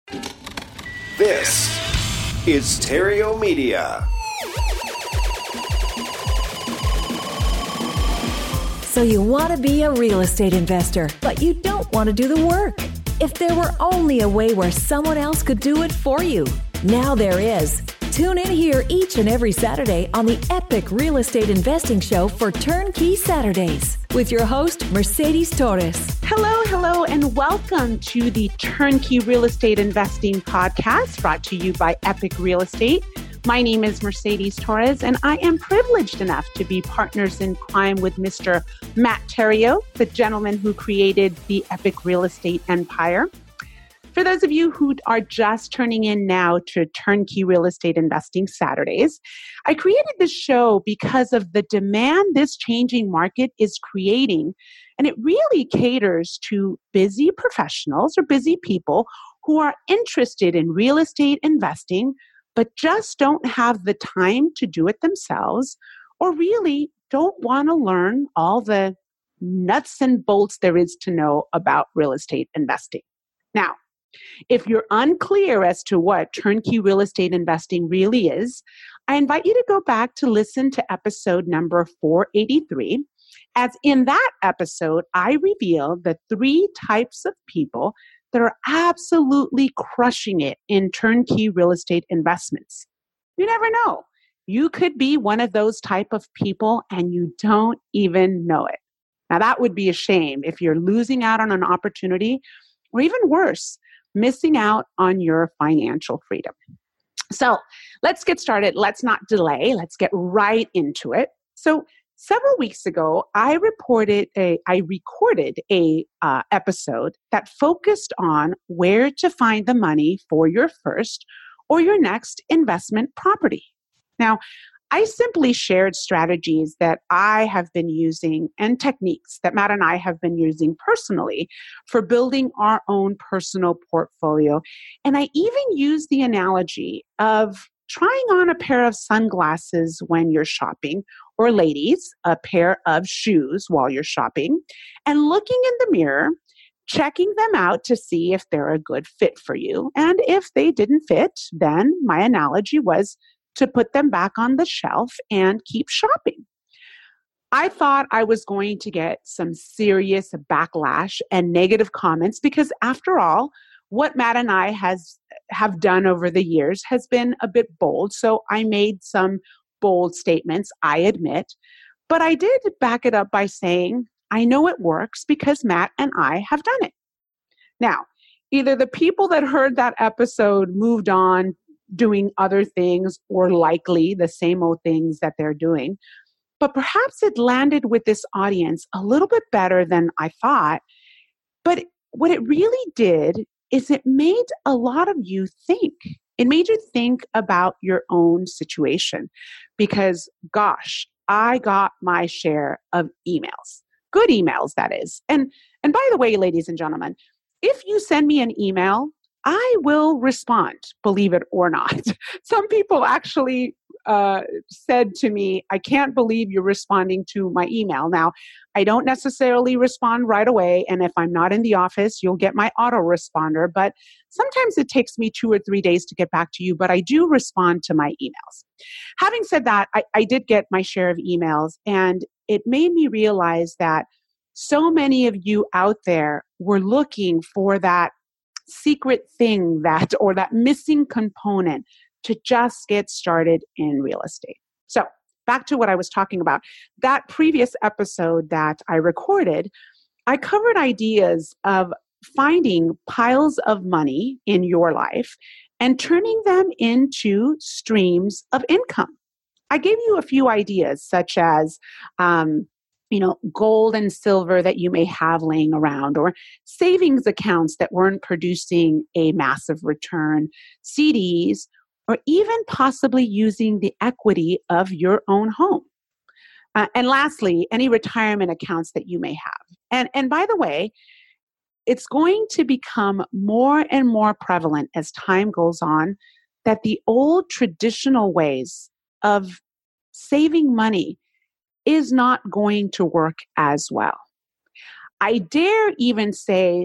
This is Stereo Media. So you want to be a real estate investor, but you don't want to do the work. If there were only a way where someone else could do it for you, now there is. Tune in here each and every Saturday on the Epic Real Estate Investing Show for Turnkey Saturdays with your host, Mercedes Torres. Hello, and welcome to the Turnkey Real Estate Investing Podcast brought to you by Epic Real Estate. My name is Mercedes Torres, and I am privileged enough to be partners in crime with Mr. Matt Theriault, the gentleman who created the Epic Real Estate Empire. For those of you who are just turning in now to Turnkey Real Estate Investing Saturdays, I created this show because of the demand this changing market is creating, and it really caters to busy professionals or busy people who are interested in real estate investing, but just don't have the time to do it themselves, or really don't want to learn all the nuts and bolts there is to know about real estate investing. Now, if you're unclear as to what turnkey real estate investing really is, I invite you to go back to listen to episode number 483, as in that episode, I reveal the 3 types of people that are absolutely crushing it in turnkey real estate investments. You never know. You could be one of those type of people and you don't even know it. Now, that would be a shame if you're losing out on an opportunity, or even worse, missing out on your financial freedom. So let's get started. Let's not delay. Let's get right into it. So several weeks ago, I recorded a episode that focused on where to find the money for your first or your next investment property. Now, I simply shared strategies that I have been using and techniques that Matt and I have been using personally for building our own personal portfolio. And I even used the analogy of trying on a pair of sunglasses when you're shopping, or ladies, a pair of shoes while you're shopping, and looking in the mirror, checking them out to see if they're a good fit for you. And if they didn't fit, then my analogy was to put them back on the shelf and keep shopping. I thought I was going to get some serious backlash and negative comments because, after all, what Matt and I have done over the years has been a bit bold. So I made some bold statements, I admit, but I did back it up by saying, I know it works because Matt and I have done it. Now, either the people that heard that episode moved on doing other things, or likely the same old things that they're doing. But perhaps it landed with this audience a little bit better than I thought. But what it really did is it made a lot of you think. It made you think about your own situation. Because, gosh, I got my share of emails. Good emails, that is. And by the way, ladies and gentlemen, if you send me an email, I will respond, believe it or not. Some people actually said to me, I can't believe you're responding to my email. Now, I don't necessarily respond right away. And if I'm not in the office, you'll get my autoresponder. But sometimes it takes me 2 or 3 days to get back to you, but I do respond to my emails. Having said that, I did get my share of emails, and it made me realize that so many of you out there were looking for that secret thing or that missing component to just get started in real estate. So back to what I was talking about. That previous episode that I recorded, I covered ideas of finding piles of money in your life and turning them into streams of income. I gave you a few ideas, such as gold and silver that you may have laying around, or savings accounts that weren't producing a massive return, CDs, or even possibly using the equity of your own home. And lastly, any retirement accounts that you may have. And by the way, it's going to become more and more prevalent as time goes on that the old traditional ways of saving money is not going to work as well. I dare even say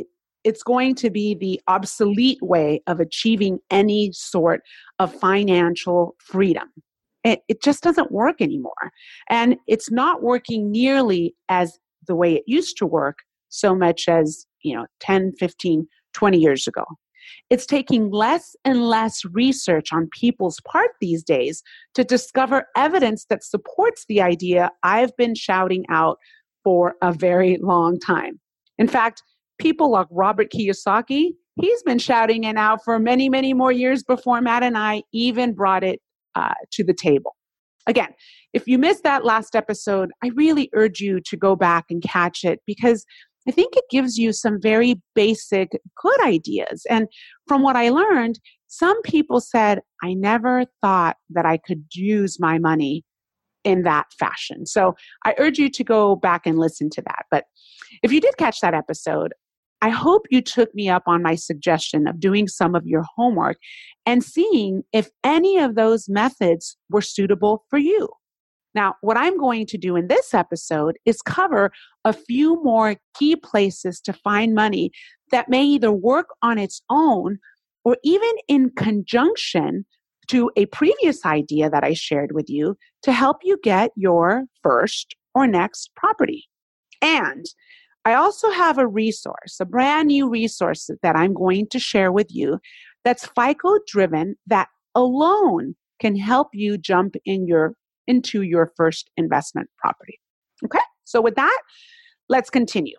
it's going to be the obsolete way of achieving any sort of financial freedom. It just doesn't work anymore. And it's not working nearly as the way it used to work so much as, 10, 15, 20 years ago. It's taking less and less research on people's part these days to discover evidence that supports the idea I've been shouting out for a very long time. In fact, people like Robert Kiyosaki, he's been shouting it out for many, many more years before Matt and I even brought it to the table. Again, if you missed that last episode, I really urge you to go back and catch it because I think it gives you some very basic good ideas. And from what I learned, some people said, I never thought that I could use my money in that fashion. So I urge you to go back and listen to that. But if you did catch that episode, I hope you took me up on my suggestion of doing some of your homework and seeing if any of those methods were suitable for you. Now, what I'm going to do in this episode is cover a few more key places to find money that may either work on its own or even in conjunction to a previous idea that I shared with you to help you get your first or next property. And I also have a resource, a brand new resource that I'm going to share with you that's FICO driven that alone can help you jump into your first investment property. Okay, so with that, let's continue.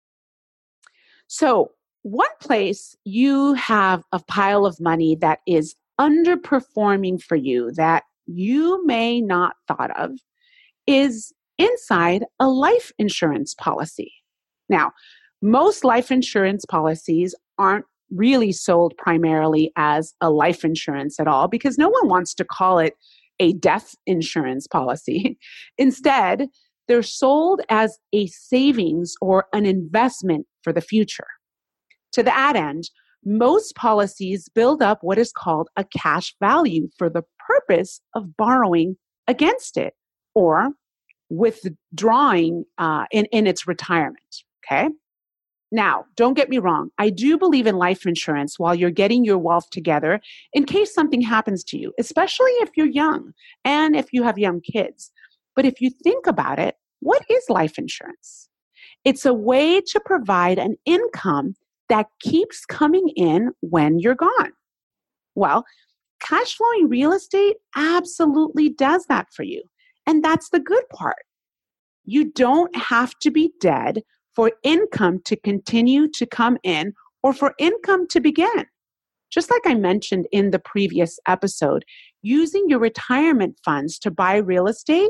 So one place you have a pile of money that is underperforming for you that you may not thought of is inside a life insurance policy. Now, most life insurance policies aren't really sold primarily as a life insurance at all because no one wants to call it a death insurance policy. Instead, they're sold as a savings or an investment for the future. To that end, most policies build up what is called a cash value for the purpose of borrowing against it or withdrawing in its retirement. Okay. Now, don't get me wrong. I do believe in life insurance while you're getting your wealth together in case something happens to you, especially if you're young and if you have young kids. But if you think about it, what is life insurance? It's a way to provide an income that keeps coming in when you're gone. Well, cash flowing real estate absolutely does that for you. And that's the good part. You don't have to be dead for income to continue to come in or for income to begin. Just like I mentioned in the previous episode, using your retirement funds to buy real estate,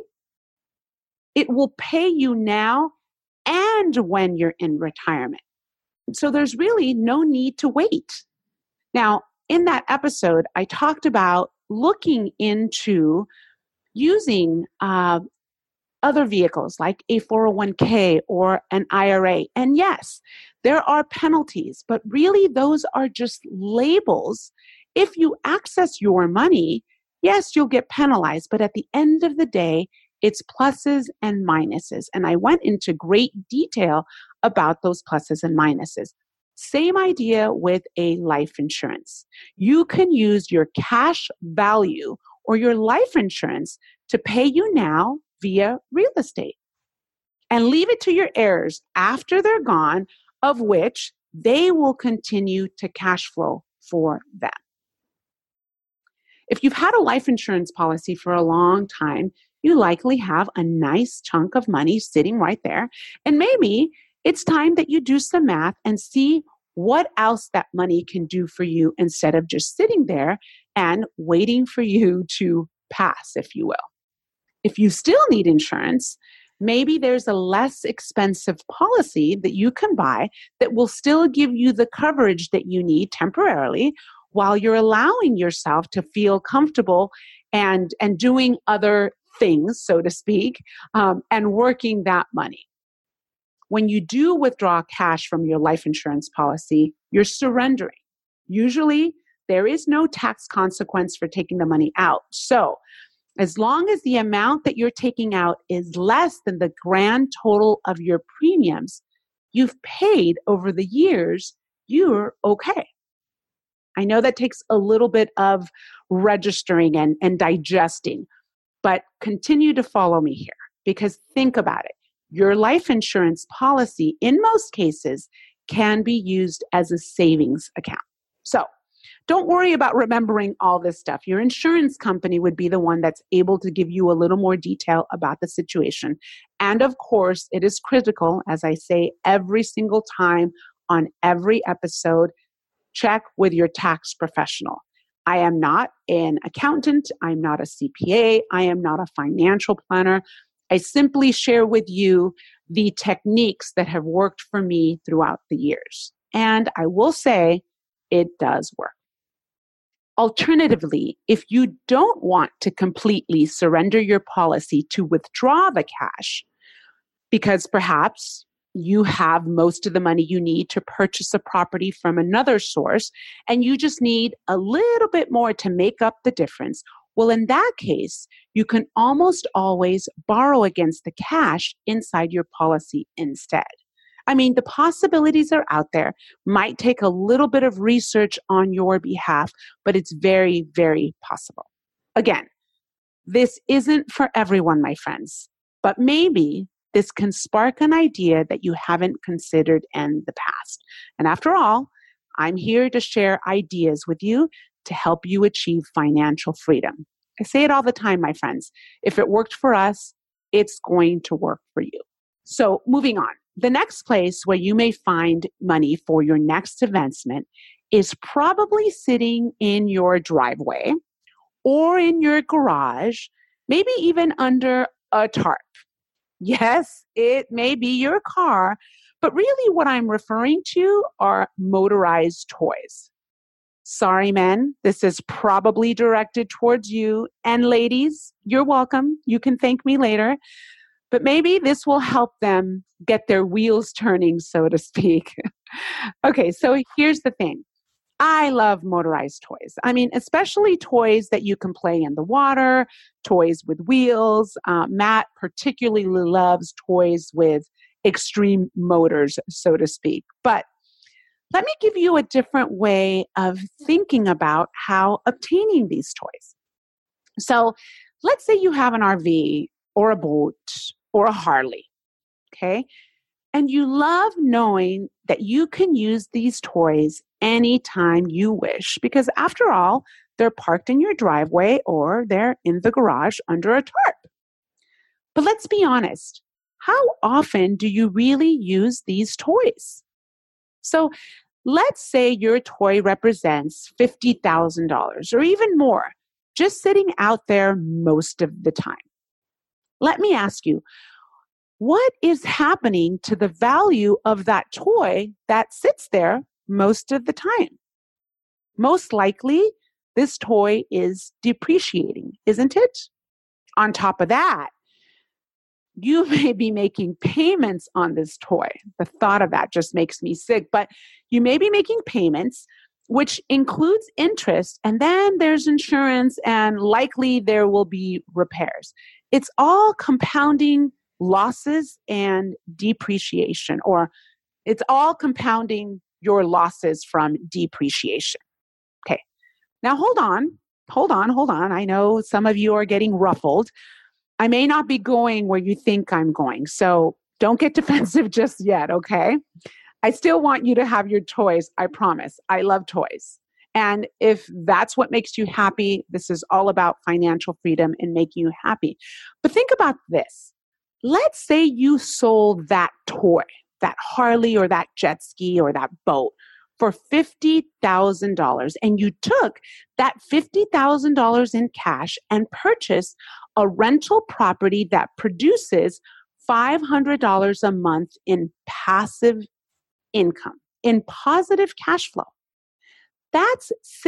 it will pay you now and when you're in retirement. So there's really no need to wait. Now, in that episode, I talked about looking into using other vehicles like a 401k or an IRA. And yes, there are penalties, but really those are just labels. If you access your money, yes, you'll get penalized, but at the end of the day, it's pluses and minuses. And I went into great detail about those pluses and minuses. Same idea with a life insurance. You can use your cash value or your life insurance to pay you now via real estate and leave it to your heirs after they're gone, of which they will continue to cash flow for them. If you've had a life insurance policy for a long time, you likely have a nice chunk of money sitting right there. And maybe it's time that you do some math and see what else that money can do for you instead of just sitting there and waiting for you to pass, if you will. If you still need insurance, maybe there's a less expensive policy that you can buy that will still give you the coverage that you need temporarily while you're allowing yourself to feel comfortable and doing other things, so to speak, and working that money. When you do withdraw cash from your life insurance policy, you're surrendering. Usually, there is no tax consequence for taking the money out. So, as long as the amount that you're taking out is less than the grand total of your premiums you've paid over the years, you're okay. I know that takes a little bit of registering and digesting, but continue to follow me here because think about it. Your life insurance policy, in most cases, can be used as a savings account. So don't worry about remembering all this stuff. Your insurance company would be the one that's able to give you a little more detail about the situation. And of course, it is critical, as I say every single time on every episode, check with your tax professional. I am not an accountant. I'm not a CPA. I am not a financial planner. I simply share with you the techniques that have worked for me throughout the years. And I will say it does work. Alternatively, if you don't want to completely surrender your policy to withdraw the cash, because perhaps you have most of the money you need to purchase a property from another source, and you just need a little bit more to make up the difference, well, in that case, you can almost always borrow against the cash inside your policy instead. I mean, the possibilities are out there. Might take a little bit of research on your behalf, but it's very, very possible. Again, this isn't for everyone, my friends, but maybe this can spark an idea that you haven't considered in the past. And after all, I'm here to share ideas with you to help you achieve financial freedom. I say it all the time, my friends. If it worked for us, it's going to work for you. So moving on. The next place where you may find money for your next investment is probably sitting in your driveway or in your garage, maybe even under a tarp. Yes, it may be your car, but really what I'm referring to are motorized toys. Sorry, men, this is probably directed towards you. And ladies, you're welcome. You can thank me later. But maybe this will help them get their wheels turning, so to speak. Okay, so here's the thing. I love motorized toys. I mean, especially toys that you can play in the water, toys with wheels. Matt particularly loves toys with extreme motors, so to speak. But let me give you a different way of thinking about how obtaining these toys. So let's say you have an RV or a boat or a Harley, okay? And you love knowing that you can use these toys anytime you wish because after all, they're parked in your driveway or they're in the garage under a tarp. But let's be honest, how often do you really use these toys? So let's say your toy represents $50,000 or even more, just sitting out there most of the time. Let me ask you, what is happening to the value of that toy that sits there most of the time? Most likely, this toy is depreciating, isn't it? On top of that, you may be making payments on this toy. The thought of that just makes me sick, but you may be making payments, which includes interest, and then there's insurance, and likely there will be repairs. It's all compounding losses and depreciation, or it's all compounding your losses from depreciation. Okay. Now hold on. I know some of you are getting ruffled. I may not be going where you think I'm going, so don't get defensive just yet, okay? I still want you to have your toys, I promise. I love toys. And if that's what makes you happy, this is all about financial freedom and making you happy. But think about this. Let's say you sold that toy, that Harley or that jet ski or that boat for $50,000 and you took that $50,000 in cash and purchased a rental property that produces $500 a month in passive income, in positive cash flow. That's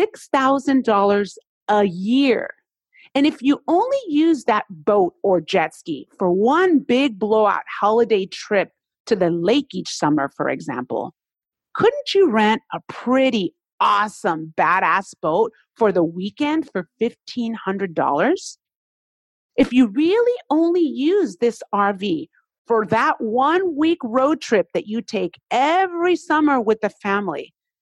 $6,000 a year. And if you only use that boat or jet ski for one big blowout holiday trip to the lake each summer, for example, couldn't you rent a pretty awesome, badass boat for the weekend for $1,500? If you really only use this RV for that 1 week road trip that you take every summer with the family,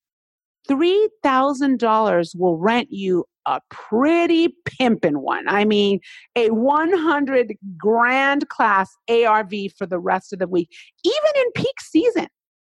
$3,000 will rent you a pretty pimpin' one. I mean, a 100 grand class ARV for the rest of the week, even in peak season.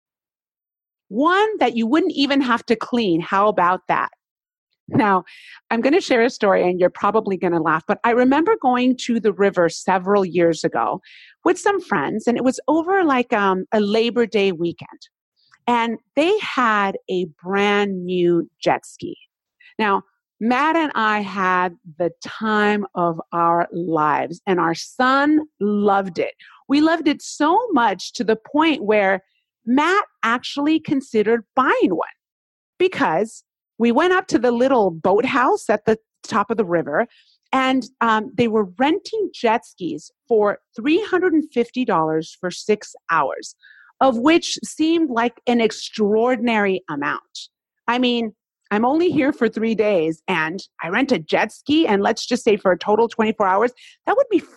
One that you wouldn't even have to clean. How about that? Now, I'm going to share a story and you're probably going to laugh, but I remember going to the river several years ago with some friends, and it was over like a Labor Day weekend. And they had a brand new jet ski. Now, Matt and I had the time of our lives, and our son loved it. We loved it so much to the point where Matt actually considered buying one because we went up to the little boathouse at the top of the river, and they were renting jet skis for $350 for 6 hours, of which seemed like an extraordinary amount. I mean, I'm only here for 3 days, and I rent a jet ski, and let's just say for a total 24 hours, that would be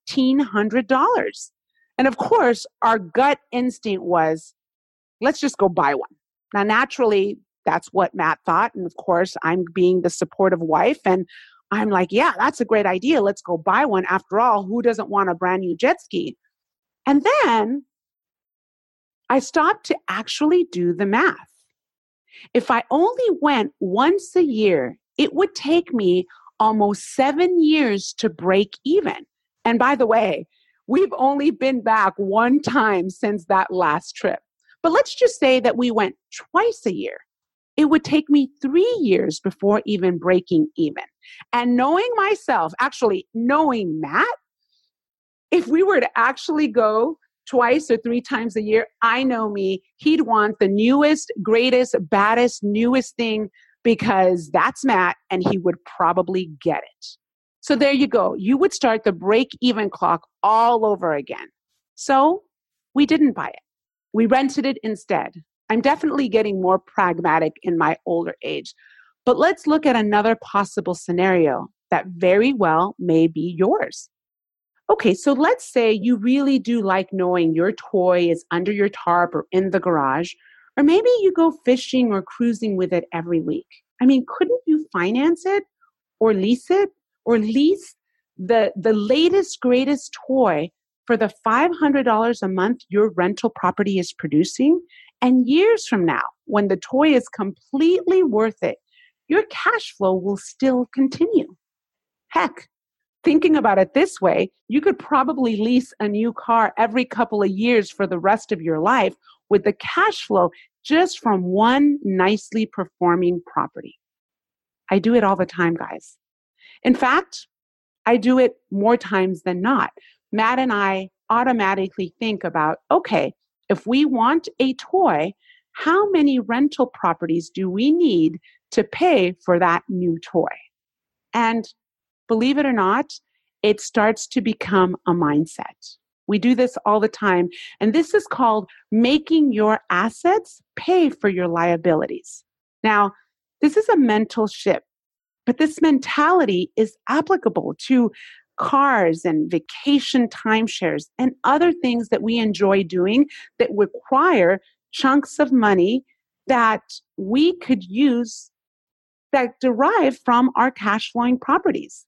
$1,400. And of course, our gut instinct was, let's just go buy one. Now, naturally, that's what Matt thought. And of course, I'm being the supportive wife. And I'm like, yeah, that's a great idea. Let's go buy one. After all, who doesn't want a brand new jet ski? And then I stopped to actually do the math. If I only went once a year, it would take me almost 7 years to break even. And by the way, we've only been back one time since that last trip. But let's just say that we went twice a year. It would take me 3 years before even breaking even. And knowing myself, actually knowing Matt, if we were to actually go twice or 3 times a year, I know me, he'd want the newest, greatest, baddest, newest thing because that's Matt and he would probably get it. So there you go. You would start the break-even clock all over again. So we didn't buy it. We rented it instead. I'm definitely getting more pragmatic in my older age. But let's look at another possible scenario that very well may be yours. Okay, so let's say you really do like knowing your toy is under your tarp or in the garage, or maybe you go fishing or cruising with it every week. I mean, couldn't you finance it or lease it or lease the latest, greatest toy for the $500 a month your rental property is producing? And years from now, when the toy is completely worth it, your cash flow will still continue. Heck, thinking about it this way, you could probably lease a new car every couple of years for the rest of your life with the cash flow just from one nicely performing property. I do it all the time, guys. In fact, I do it more times than not. Matt and I automatically think about, okay, if we want a toy, how many rental properties do we need to pay for that new toy? And believe it or not, it starts to become a mindset. We do this all the time. And this is called making your assets pay for your liabilities. Now, this is a mental shift, but this mentality is applicable to cars and vacation timeshares and other things that we enjoy doing that require chunks of money that we could use that derive from our cash flowing properties.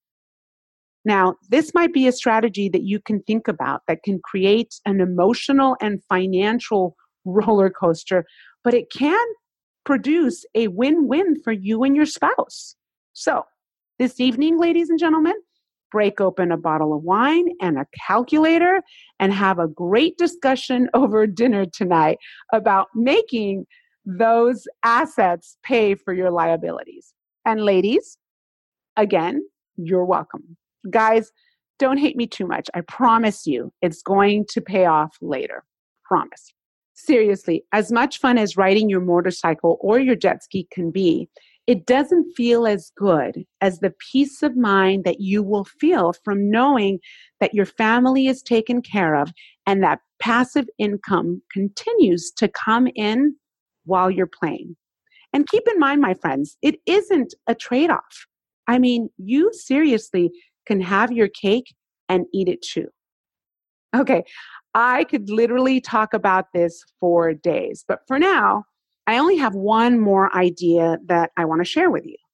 Now, this might be a strategy that you can think about that can create an emotional and financial roller coaster, but it can produce a win-win for you and your spouse. So, this evening, ladies and gentlemen, break open a bottle of wine and a calculator and have a great discussion over dinner tonight about making those assets pay for your liabilities. And ladies, again, you're welcome. Guys, don't hate me too much. I promise you it's going to pay off later. Promise. Seriously, as much fun as riding your motorcycle or your jet ski can be, it doesn't feel as good as the peace of mind that you will feel from knowing that your family is taken care of and that passive income continues to come in while you're playing. And keep in mind, my friends, it isn't a trade-off. I mean, you seriously can have your cake and eat it too. Okay, I could literally talk about this for days, but for now, I only have one more idea that I want to share with you.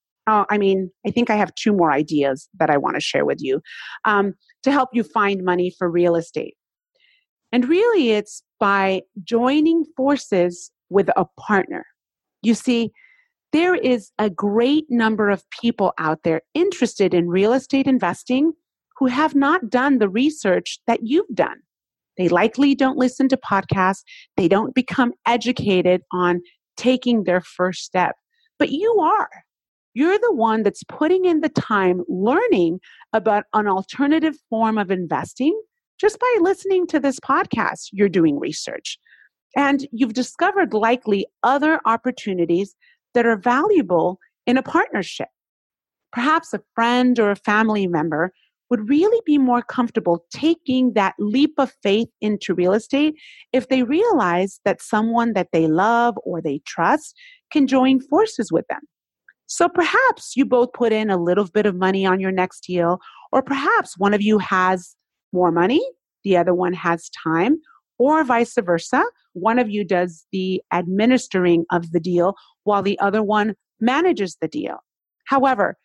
I think I have two more ideas that I want to share with you to help you find money for real estate. And really, it's by joining forces with a partner. You see, there is a great number of people out there interested in real estate investing who have not done the research that you've done. They likely don't listen to podcasts. They don't become educated on taking their first step. But you are. You're the one that's putting in the time learning about an alternative form of investing. Just by listening to this podcast, you're doing research. And you've discovered likely other opportunities that are valuable in a partnership. Perhaps a friend or a family member would really be more comfortable taking that leap of faith into real estate if they realize that someone that they love or they trust can join forces with them. So perhaps you both put in a little bit of money on your next deal, or perhaps one of you has more money, the other one has time, or vice versa. One of you does the administering of the deal while the other one manages the deal. However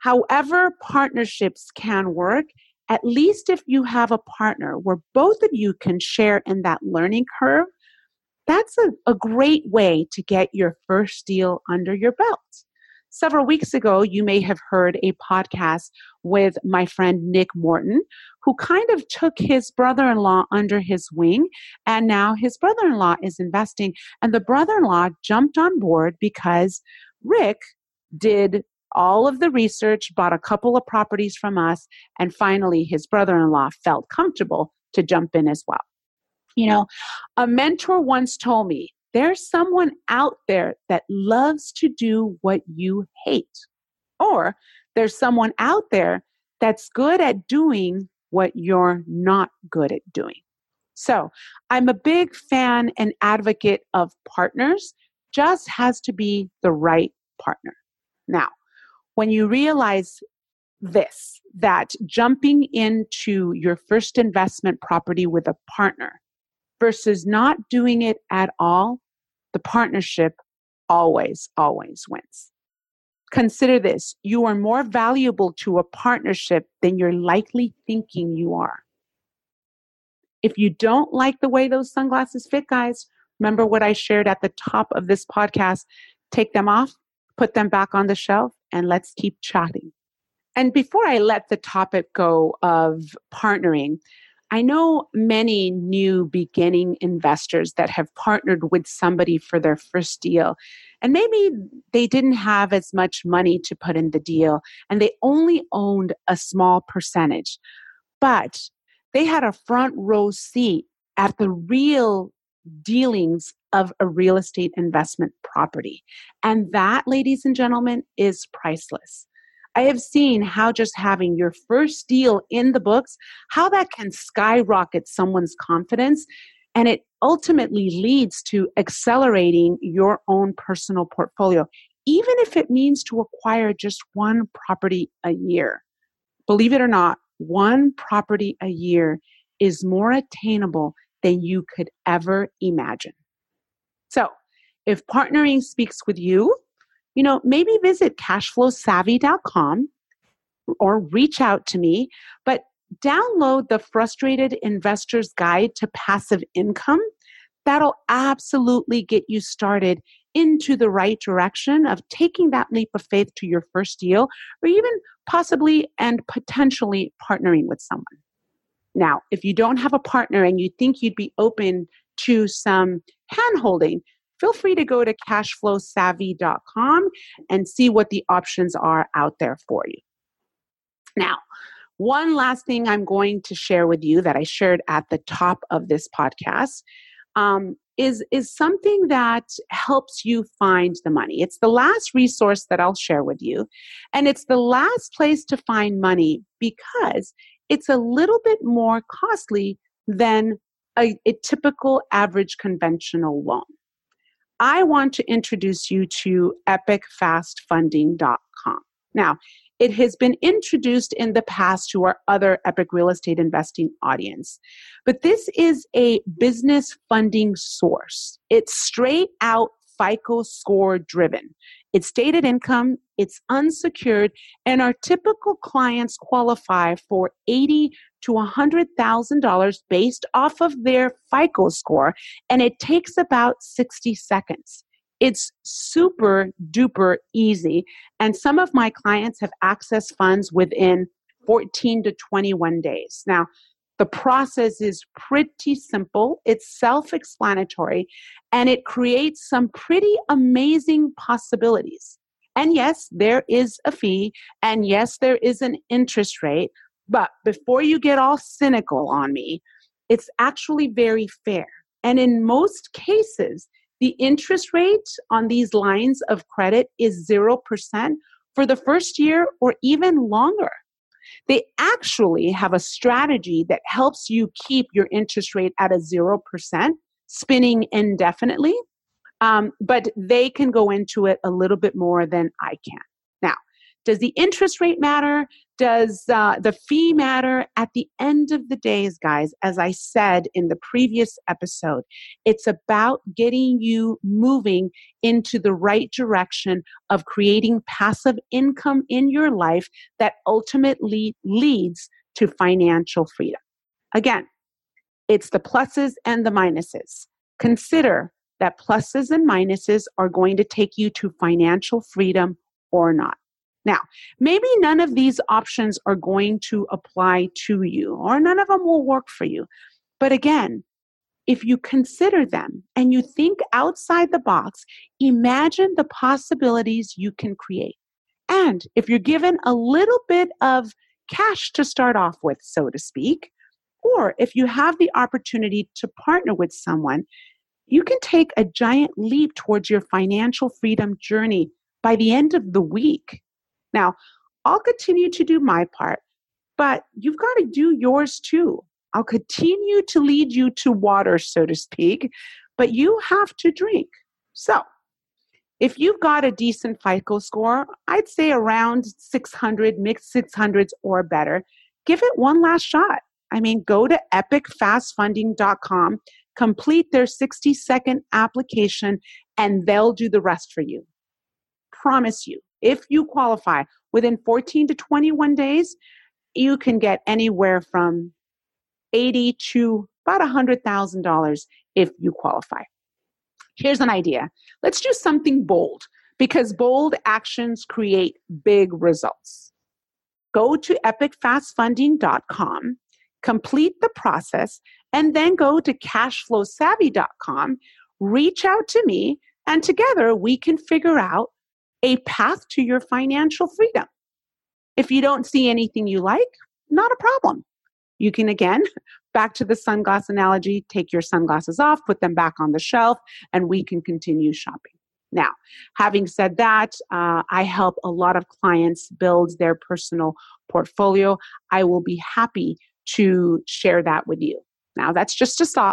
partnerships can work, at least if you have a partner where both of you can share in that learning curve, that's a great way to get your first deal under your belt. Several weeks ago, you may have heard a podcast with my friend Nick Morton, who kind of took his brother-in-law under his wing, and now his brother-in-law is investing, and the brother-in-law jumped on board because Rick did all of the research, bought a couple of properties from us, and finally his brother-in-law felt comfortable to jump in as well. You know, a mentor once told me, there's someone out there that loves to do what you hate. Or there's someone out there that's good at doing what you're not good at doing. So I'm a big fan and advocate of partners, just has to be the right partner. Now, when you realize this, that jumping into your first investment property with a partner versus not doing it at all, the partnership always wins. Consider this, you are more valuable to a partnership than you're likely thinking you are. If you don't like the way those sunglasses fit, guys, remember what I shared at the top of this podcast. Take them off, put them back on the shelf, and let's keep chatting. And before I let the topic go of partnering, I know many new beginning investors that have partnered with somebody for their first deal. And maybe they didn't have as much money to put in the deal and they only owned a small percentage. But they had a front row seat at the real dealings of a real estate investment property. And that, ladies and gentlemen, is priceless. I have seen how just having your first deal in the books, how that can skyrocket someone's confidence. And it ultimately leads to accelerating your own personal portfolio, even if it means to acquire just one property a year. Believe it or not, one property a year is more attainable than you could ever imagine. So if partnering speaks with you, maybe visit cashflowsavvy.com or reach out to me, but download the Frustrated Investor's Guide to Passive Income. That'll absolutely get you started into the right direction of taking that leap of faith to your first deal, or even possibly and potentially partnering with someone. Now, if you don't have a partner and you think you'd be open to some hand-holding, feel free to go to cashflowsavvy.com and see what the options are out there for you. Now, one last thing I'm going to share with you that I shared at the top of this podcast is something that helps you find the money. It's the last resource that I'll share with you, and it's the last place to find money because it's a little bit more costly than a typical average conventional loan. I want to introduce you to epicfastfunding.com. Now, it has been introduced in the past to our other Epic Real Estate Investing audience, but this is a business funding source. It's straight out FICO score driven. It's stated income, it's unsecured, and our typical clients qualify for $80,000 to $100,000 based off of their FICO score, and it takes about 60 seconds. It's super duper easy, and some of my clients have accessed funds within 14 to 21 days. Now, the process is pretty simple, it's self-explanatory, and it creates some pretty amazing possibilities. And yes, there is a fee, and yes, there is an interest rate, but before you get all cynical on me, it's actually very fair. And in most cases, the interest rate on these lines of credit is 0% for the first year or even longer. They actually have a strategy that helps you keep your interest rate at a 0%, spinning indefinitely, but they can go into it a little bit more than I can. Now, does the interest rate matter? Does the fee matter? At the end of the days, guys, as I said in the previous episode, it's about getting you moving into the right direction of creating passive income in your life that ultimately leads to financial freedom. Again, it's the pluses and the minuses. Consider that pluses and minuses are going to take you to financial freedom or not. Now, maybe none of these options are going to apply to you, or none of them will work for you. But again, if you consider them and you think outside the box, imagine the possibilities you can create. And if you're given a little bit of cash to start off with, so to speak, or if you have the opportunity to partner with someone, you can take a giant leap towards your financial freedom journey by the end of the week. Now, I'll continue to do my part, but you've got to do yours too. I'll continue to lead you to water, so to speak, but you have to drink. So, if you've got a decent FICO score, I'd say around 600, mixed 600s or better, give it one last shot. I mean, go to epicfastfunding.com, complete their 60-second application, and they'll do the rest for you. Promise you. If you qualify within 14 to 21 days, you can get anywhere from $80,000 to about $100,000 if you qualify. Here's an idea. Let's do something bold, because bold actions create big results. Go to epicfastfunding.com, complete the process, and then go to cashflowsavvy.com, reach out to me, and together we can figure out a path to your financial freedom. If you don't see anything you like, not a problem. You can, again, back to the sunglass analogy, take your sunglasses off, put them back on the shelf, and we can continue shopping. Now, having said that, I help a lot of clients build their personal portfolio. I will be happy to share that with you. Now, that's just a thought.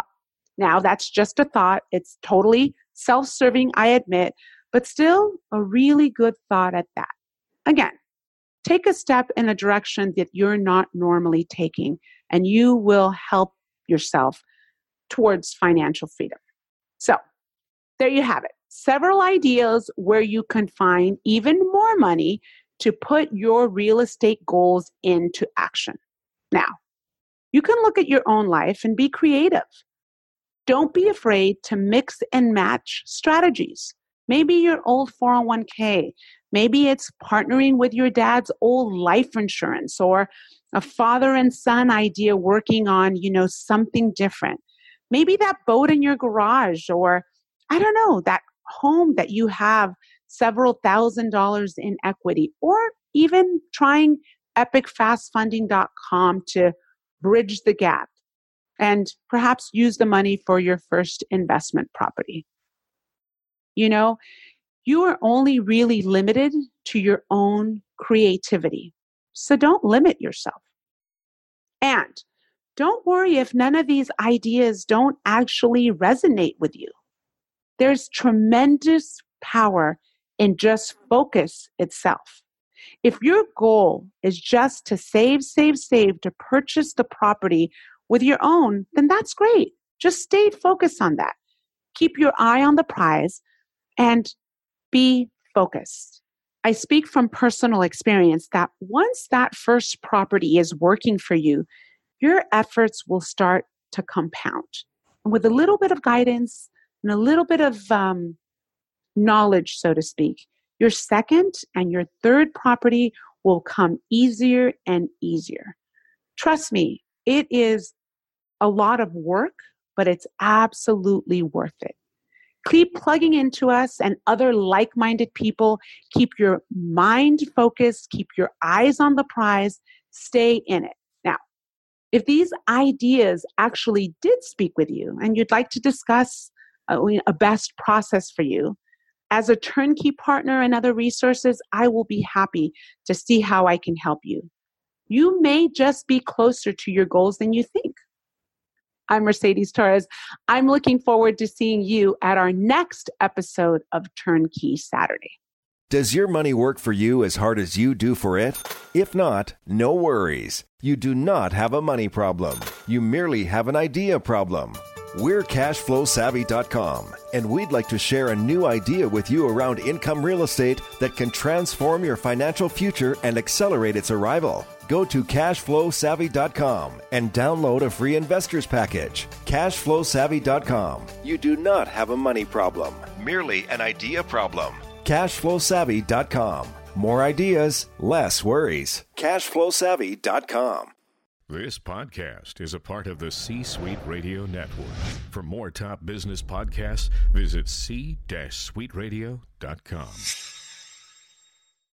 It's totally self-serving, I admit, but still a really good thought at that. Again, take a step in a direction that you're not normally taking, and you will help yourself towards financial freedom. So, there you have it. Several ideas where you can find even more money to put your real estate goals into action. Now, you can look at your own life and be creative. Don't be afraid to mix and match strategies. Maybe your old 401k. Maybe it's partnering with your dad's old life insurance, or a father and son idea working on, something different. Maybe that boat in your garage, or I don't know, that home that you have several $1,000s in equity, or even trying epicfastfunding.com to bridge the gap and perhaps use the money for your first investment property. You are only really limited to your own creativity. So don't limit yourself. And don't worry if none of these ideas don't actually resonate with you. There's tremendous power in just focus itself. If your goal is just to save to purchase the property with your own, then that's great. Just stay focused on that. Keep your eye on the prize. and be focused. I speak from personal experience that once that first property is working for you, your efforts will start to compound. And with a little bit of guidance and a little bit of knowledge, so to speak, your second and your third property will come easier and easier. Trust me, it is a lot of work, but it's absolutely worth it. Keep plugging into us and other like-minded people. Keep your mind focused. Keep your eyes on the prize. Stay in it. Now, if these ideas actually did speak with you and you'd like to discuss a best process for you, as a turnkey partner and other resources, I will be happy to see how I can help you. You may just be closer to your goals than you think. I'm Mercedes Torres. I'm looking forward to seeing you at our next episode of Turnkey Saturday. Does your money work for you as hard as you do for it? If not, no worries. You do not have a money problem. You merely have an idea problem. We're CashflowSavvy.com, and we'd like to share a new idea with you around income real estate that can transform your financial future and accelerate its arrival. Go to CashflowSavvy.com and download a free investor's package. CashflowSavvy.com. You do not have a money problem, merely an idea problem. CashflowSavvy.com. More ideas, less worries. CashflowSavvy.com. This podcast is a part of the C-Suite Radio Network. For more top business podcasts, visit c-suiteradio.com.